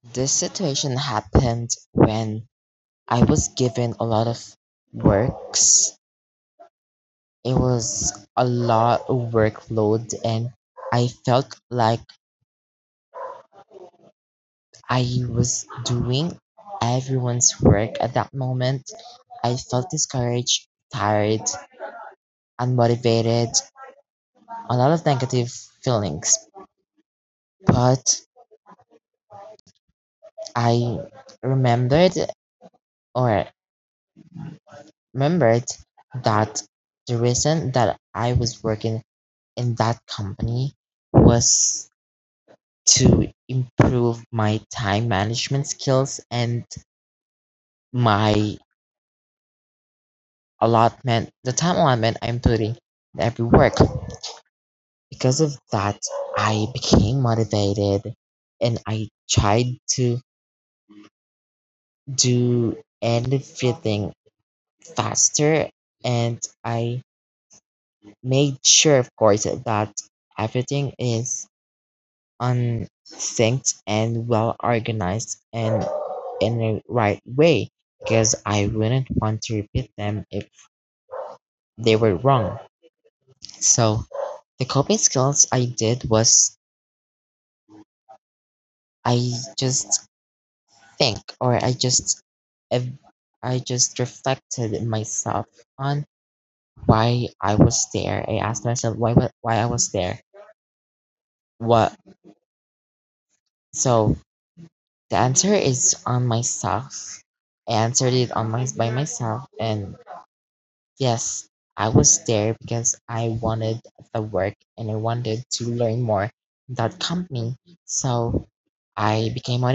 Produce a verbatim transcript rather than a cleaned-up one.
This situation happened when I was given a lot of works. It was a lot of workload, and I felt like I was doing everyone's work at that moment. I felt discouraged, tired, unmotivated, a lot of negative feelings. But I remembered or remembered that the reason that I was working in that company was to improve my time management skills and my allotment, the time allotment I'm putting in every work. Because of that, I became motivated and I tried to do everything faster, and I made sure, of course, that everything is on synced and well organized and in the right way because I wouldn't want to repeat them if they were wrong. So the coping skills I did was I just think or I just ev- I just reflected myself on why I was there. I asked myself why wa- why I was there. What so the answer is on myself. I answered it on my by myself, and yes, I was there because I wanted the work and I wanted to learn more in that company. So I became